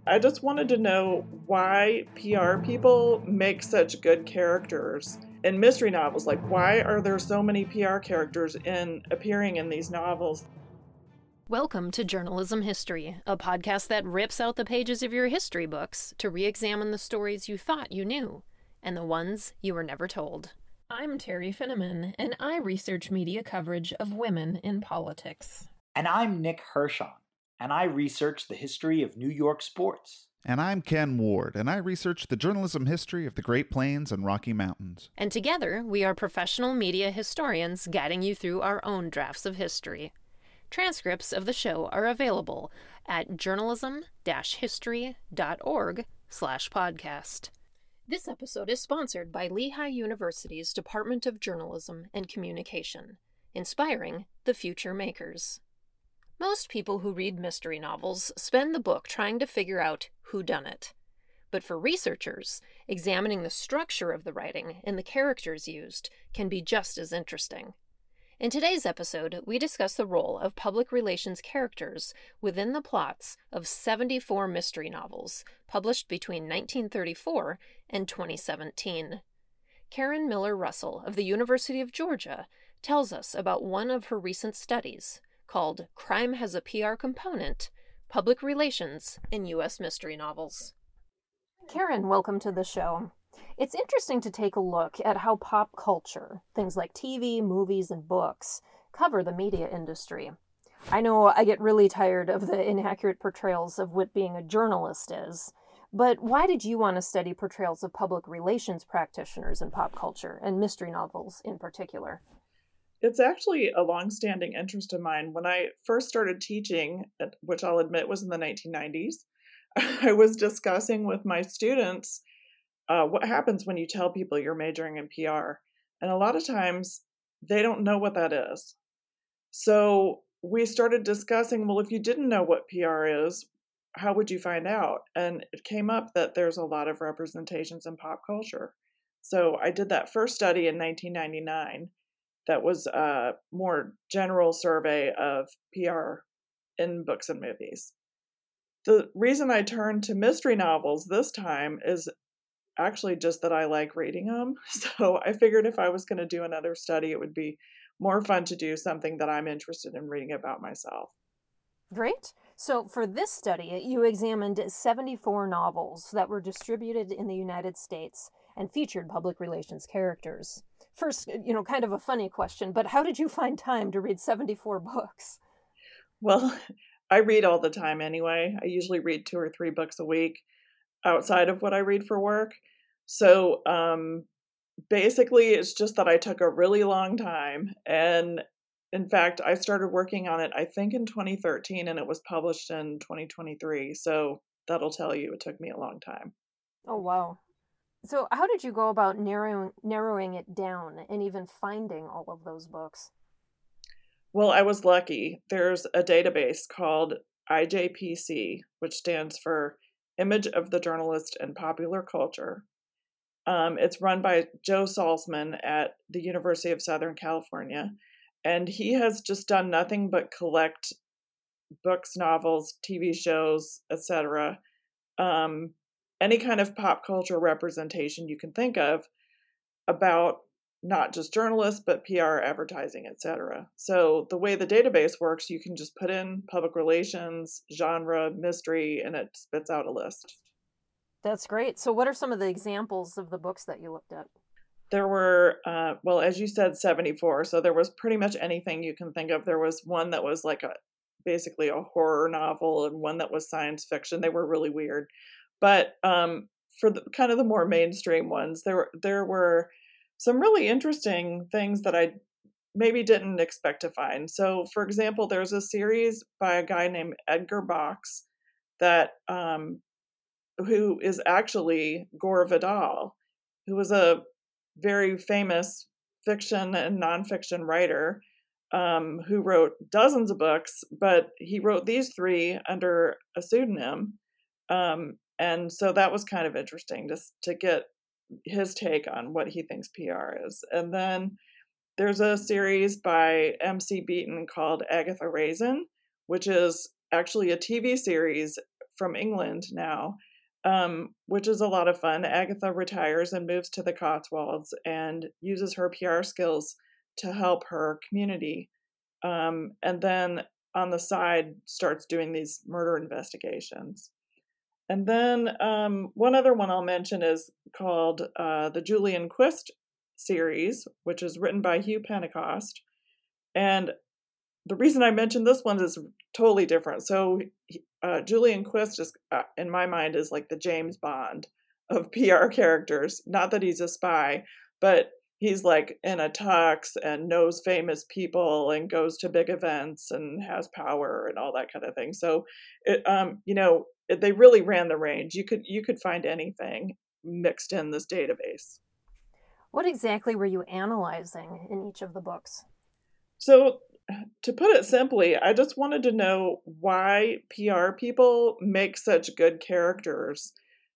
I just wanted to know why PR people make such good characters in mystery novels. Like, why are there so many PR characters appearing in these novels? Welcome to Journalism History, a podcast that rips out the pages of your history books to re-examine the stories you thought you knew, and the ones you were never told. I'm Terry Finneman, and I research media coverage of women in politics. And I'm Nick Hirschon, and I research the history of New York sports. And I'm Ken Ward, and I research the journalism history of the Great Plains and Rocky Mountains. And together, we are professional media historians guiding you through our own drafts of history. Transcripts of the show are available at journalism-history.org/podcast. This episode is sponsored by Lehigh University's Department of Journalism and Communication, inspiring the future makers. Most people who read mystery novels spend the book trying to figure out whodunit. But for researchers, examining the structure of the writing and the characters used can be just as interesting. In today's episode, we discuss the role of public relations characters within the plots of 74 mystery novels published between 1934 and 2017. Karen Miller Russell of the University of Georgia tells us about one of her recent studies called Crime Has a PR Component: Public Relations in U.S. Mystery Novels. Karen, welcome to the show. It's interesting to take a look at how pop culture, things like TV, movies, and books, cover the media industry. I know I get really tired of the inaccurate portrayals of what being a journalist is, but why did you want to study portrayals of public relations practitioners in pop culture, and mystery novels in particular? It's actually a long-standing interest of mine. When I first started teaching, which I'll admit was in the 1990s, I was discussing with my students what happens when you tell people you're majoring in PR. And a lot of times they don't know what that is. So we started discussing, well, if you didn't know what PR is, how would you find out? And it came up that there's a lot of representations in pop culture. So I did that first study in 1999. That was a more general survey of PR in books and movies. The reason I turned to mystery novels this time is actually just that I like reading them. So I figured if I was going to do another study, it would be more fun to do something that I'm interested in reading about myself. Great. So for this study, you examined 74 novels that were distributed in the United States and featured public relations characters. First, kind of a funny question, but how did you find time to read 74 books? Well, I read all the time anyway. I usually read 2 or 3 books a week outside of what I read for work. So basically, it's just that I took a really long time. And in fact, I started working on it, I think, in 2013, and it was published in 2023. So that'll tell you it took me a long time. Oh, wow. So how did you go about narrowing it down and even finding all of those books? Well, I was lucky. There's a database called IJPC, which stands for Image of the Journalist in Popular Culture. It's run by Joe Salzman at the University of Southern California, and he has just done nothing but collect books, novels, TV shows, etc. Any kind of pop culture representation you can think of about not just journalists, but PR, advertising, etc. So the way the database works, you can just put in public relations, genre, mystery, and it spits out a list. That's great. So what are some of the examples of the books that you looked at? There were, well, as you said, 74. So there was pretty much anything you can think of. There was one that was like basically a horror novel, and one that was science fiction. They were really weird. But for the kind of the more mainstream ones, there were some really interesting things that I maybe didn't expect to find. So, for example, there's a series by a guy named Edgar Box that who is actually Gore Vidal, who was a very famous fiction and nonfiction writer who wrote dozens of books, but he wrote these 3 under a pseudonym. And so that was kind of interesting just to get his take on what he thinks PR is. And then there's a series by MC Beaton called Agatha Raisin, which is actually a TV series from England now, which is a lot of fun. Agatha retires and moves to the Cotswolds and uses her PR skills to help her community. And then on the side starts doing these murder investigations. And then one other one I'll mention is called the Julian Quist series, which is written by Hugh Pentecost. And the reason I mentioned this one is totally different. So Julian Quist is, in my mind, is like the James Bond of PR characters. Not that he's a spy, but he's like in a tux and knows famous people and goes to big events and has power and all that kind of thing. So, they really ran the range. You could find anything mixed in this database. What exactly were you analyzing in each of the books? So, to put it simply, I just wanted to know why PR people make such good characters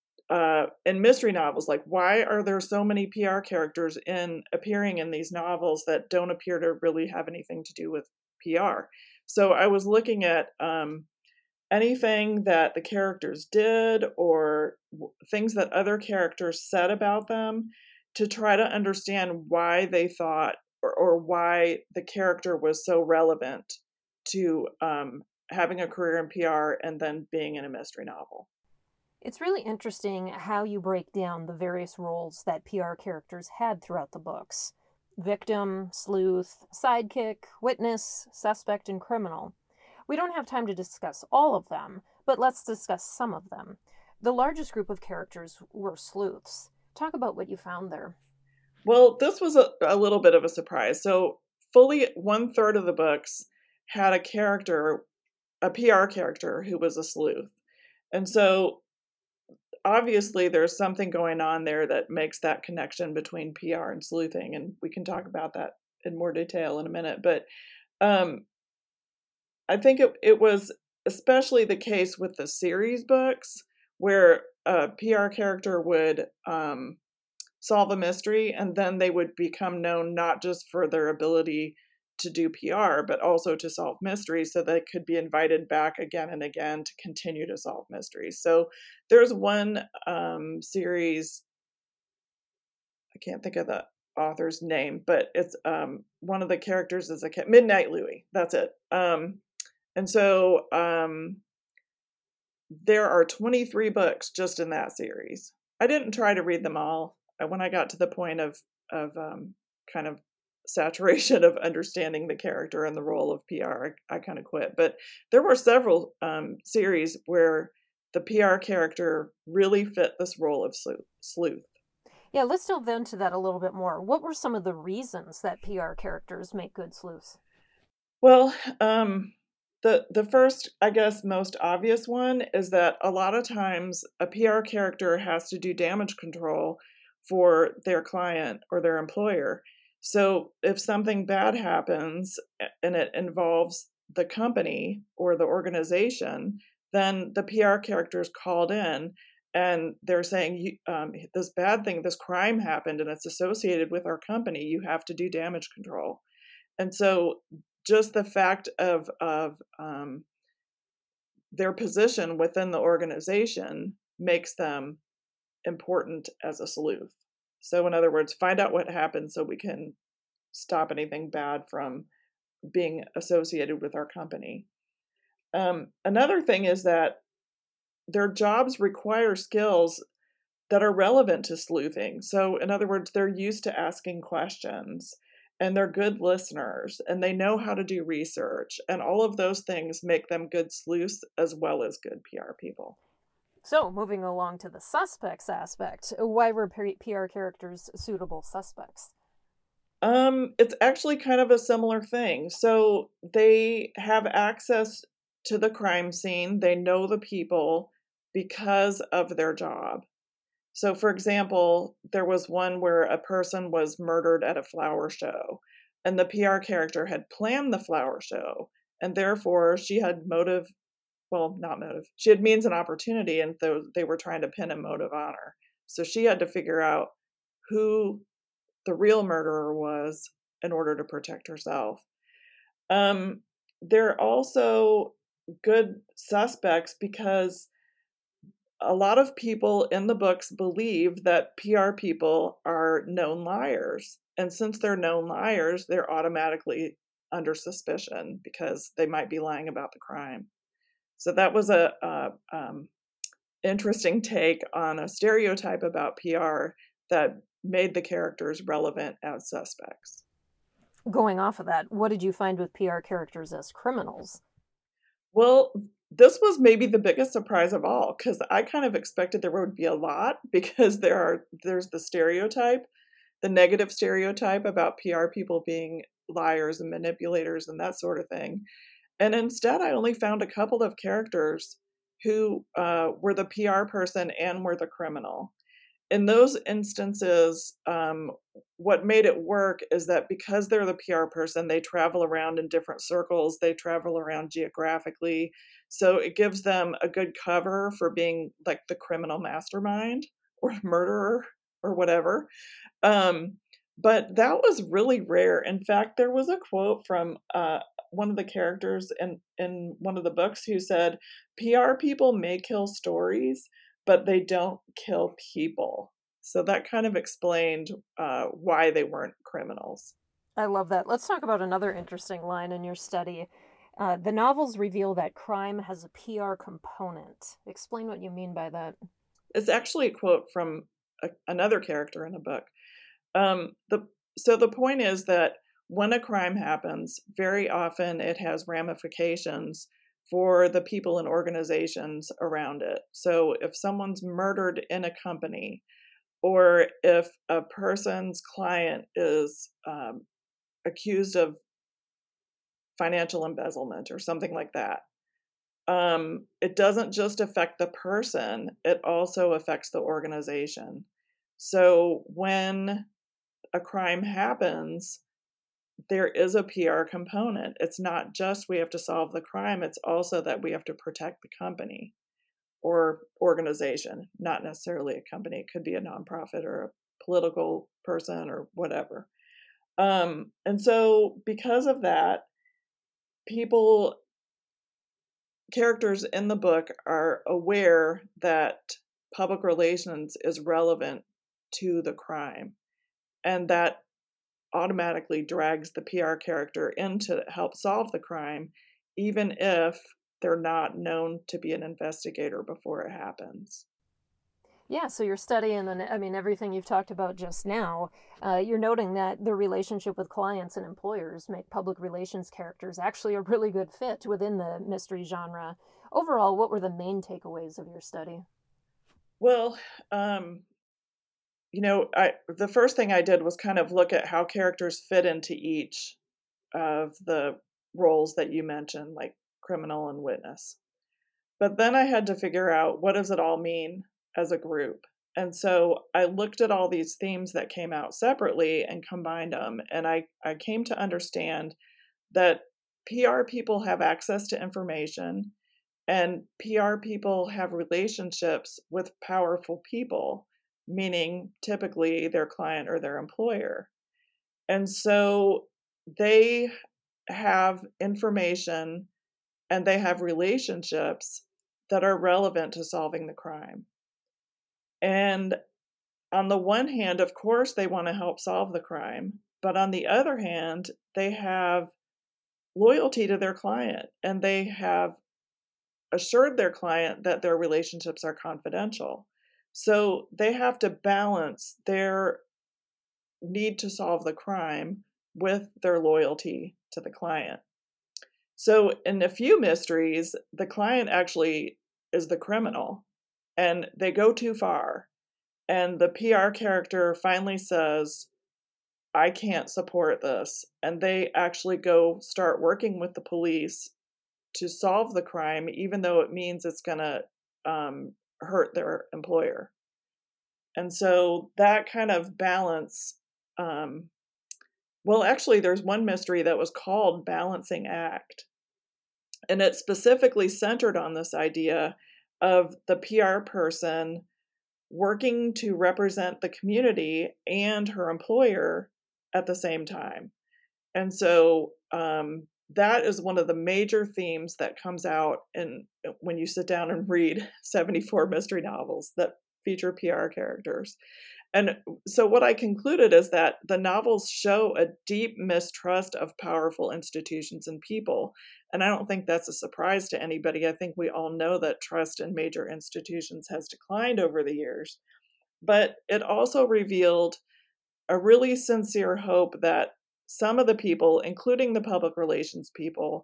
in mystery novels. Like, why are there so many PR characters appearing in these novels that don't appear to really have anything to do with PR? So I was looking at anything that the characters did or things that other characters said about them to try to understand why they thought or why the character was so relevant to having a career in PR and then being in a mystery novel. It's really interesting how you break down the various roles that PR characters had throughout the books: victim, sleuth, sidekick, witness, suspect, and criminal. We don't have time to discuss all of them, but let's discuss some of them. The largest group of characters were sleuths. Talk about what you found there. Well, this was a little bit of a surprise. So fully 1/3 of the books had a PR character who was a sleuth. And so obviously there's something going on there that makes that connection between PR and sleuthing. And we can talk about that in more detail in a minute. But I think it was especially the case with the series books where a PR character would solve a mystery and then they would become known not just for their ability to do PR, but also to solve mysteries so they could be invited back again and again to continue to solve mysteries. So there's one series, I can't think of the author's name, but it's one of the characters is Midnight Louie. That's it. And so there are 23 books just in that series. I didn't try to read them all. When I got to the point of kind of saturation of understanding the character and the role of PR, I kind of quit. But there were several series where the PR character really fit this role of sleuth. Yeah, let's delve into that a little bit more. What were some of the reasons that PR characters make good sleuths? Well, the first, I guess, most obvious one is that a lot of times a PR character has to do damage control for their client or their employer. So if something bad happens and it involves the company or the organization, then the PR character is called in and they're saying, this bad thing, this crime happened and it's associated with our company. You have to do damage control. And so just the fact of their position within the organization makes them important as a sleuth. So in other words, find out what happened so we can stop anything bad from being associated with our company. Another thing is that their jobs require skills that are relevant to sleuthing. So in other words, they're used to asking questions and they're good listeners and they know how to do research, and all of those things make them good sleuths as well as good PR people. So, moving along to the suspects aspect, why were PR characters suitable suspects? It's actually kind of a similar thing. So they have access to the crime scene. They know the people because of their job. So, for example, there was one where a person was murdered at a flower show, and the PR character had planned the flower show, and therefore she had motive. Well, not motive. She had means and opportunity, and they were trying to pin a motive on her. So she had to figure out who the real murderer was in order to protect herself. They're also good suspects because a lot of people in the books believe that PR people are known liars. And since they're known liars, they're automatically under suspicion because they might be lying about the crime. So that was a interesting take on a stereotype about PR that made the characters relevant as suspects. Going off of that, what did you find with PR characters as criminals? Well, this was maybe the biggest surprise of all because I kind of expected there would be a lot because there's the stereotype, the negative stereotype about PR people being liars and manipulators and that sort of thing. And instead, I only found a couple of characters who were the PR person and were the criminal. In those instances, what made it work is that because they're the PR person, they travel around in different circles, they travel around geographically. So it gives them a good cover for being like the criminal mastermind or murderer or whatever. Um, but that was really rare. In fact, there was a quote from one of the characters in one of the books who said, PR people may kill stories, but they don't kill people. So that kind of explained why they weren't criminals. I love that. Let's talk about another interesting line in your study. The novels reveal that crime has a PR component. Explain what you mean by that. It's actually a quote from another character in the book. So the point is that when a crime happens, very often it has ramifications for the people and organizations around it. So if someone's murdered in a company, or if a person's client is accused of financial embezzlement or something like that, it doesn't just affect the person, it also affects the organization. So when a crime happens, there is a PR component. It's not just we have to solve the crime, it's also that we have to protect the company or organization, not necessarily a company. It could be a nonprofit or a political person or whatever. And so because of that, characters in the book are aware that public relations is relevant to the crime. And that automatically drags the PR character in to help solve the crime, even if they're not known to be an investigator before it happens. Yeah, so your study and then, I mean, everything you've talked about just now, you're noting that the relationship with clients and employers make public relations characters actually a really good fit within the mystery genre. Overall, what were the main takeaways of your study? Well, the first thing I did was kind of look at how characters fit into each of the roles that you mentioned, like criminal and witness. But then I had to figure out what does it all mean as a group. And so I looked at all these themes that came out separately and combined them. And I came to understand that PR people have access to information and PR people have relationships with powerful people, meaning typically their client or their employer. And so they have information and they have relationships that are relevant to solving the crime. And on the one hand, of course, they want to help solve the crime. But on the other hand, they have loyalty to their client and they have assured their client that their relationships are confidential. So they have to balance their need to solve the crime with their loyalty to the client. So in a few mysteries, the client actually is the criminal and they go too far. And the PR character finally says, I can't support this. And they actually go start working with the police to solve the crime, even though it means it's going to hurt their employer. And so that kind of balance. Well, actually, there's one mystery that was called Balancing Act. And it specifically centered on this idea of the PR person working to represent the community and her employer at the same time. And so that is one of the major themes that comes out when you sit down and read 74 mystery novels that feature PR characters. And so what I concluded is that the novels show a deep mistrust of powerful institutions and people. And I don't think that's a surprise to anybody. I think we all know that trust in major institutions has declined over the years. But it also revealed a really sincere hope that some of the people, including the public relations people,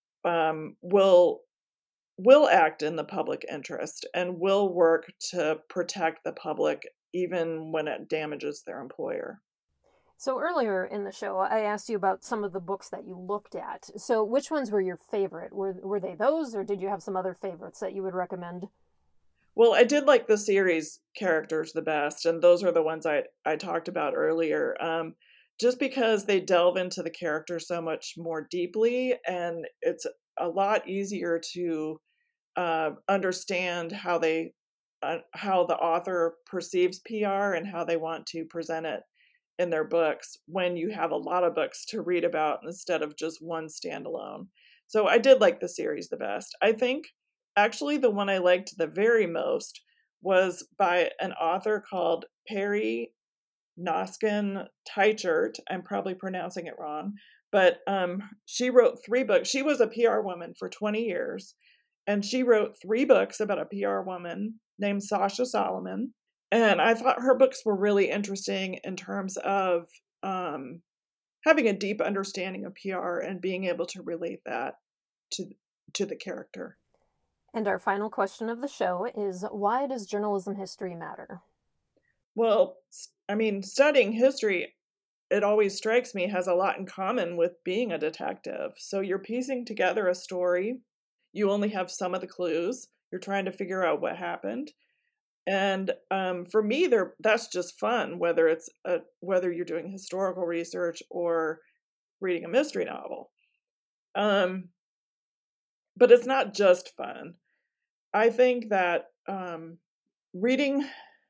will act in the public interest and will work to protect the public even when it damages their employer. So earlier in the show, I asked you about some of the books that you looked at. So which ones were your favorite? Were they those, or did you have some other favorites that you would recommend? Well, I did like the series characters the best, and those are the ones I talked about earlier. Just because they delve into the characters so much more deeply, and it's a lot easier to understand how the author perceives PR and how they want to present it in their books when you have a lot of books to read about instead of just one standalone. So I did like the series the best. I think actually the one I liked the very most was by an author called Perry Noskin Teichert. I'm probably pronouncing it wrong, but she wrote 3 books. She was a PR woman for 20 years, and she wrote 3 books about a PR woman named Sasha Solomon. And I thought her books were really interesting in terms of having a deep understanding of PR and being able to relate that to the character. And our final question of the show is, why does journalism history matter? Well, I mean, studying history, it always strikes me, has a lot in common with being a detective. So you're piecing together a story. You only have some of the clues. You're trying to figure out what happened. And for me, that's just fun, whether you're doing historical research or reading a mystery novel. But it's not just fun. I think that reading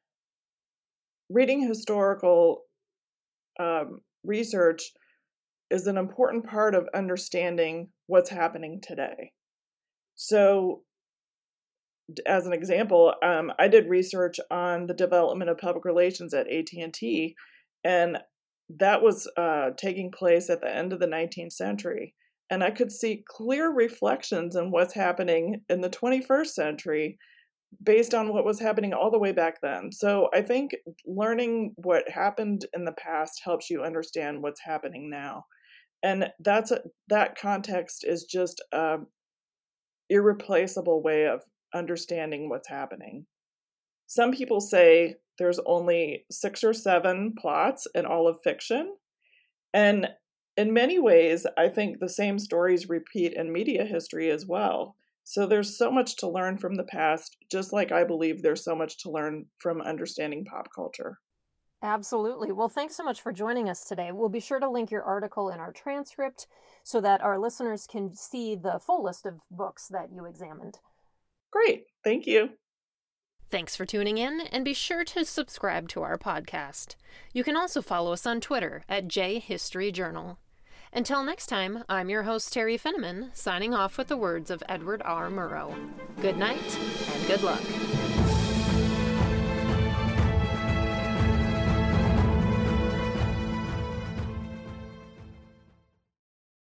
historical research is an important part of understanding what's happening today. So, as an example, I did research on the development of public relations at AT&T, and that was taking place at the end of the 19th century. And I could see clear reflections on what's happening in the 21st century based on what was happening all the way back then. So I think learning what happened in the past helps you understand what's happening now. And that context is just an irreplaceable way of understanding what's happening. Some people say there's only 6 or 7 plots in all of fiction. And in many ways, I think the same stories repeat in media history as well. So there's so much to learn from the past, just like I believe there's so much to learn from understanding pop culture. Absolutely. Well, thanks so much for joining us today. We'll be sure to link your article in our transcript so that our listeners can see the full list of books that you examined. Great. Thank you. Thanks for tuning in, and be sure to subscribe to our podcast. You can also follow us on Twitter at JHistoryJournal. Until next time, I'm your host, Terry Finneman, signing off with the words of Edward R. Murrow. Good night, and good luck.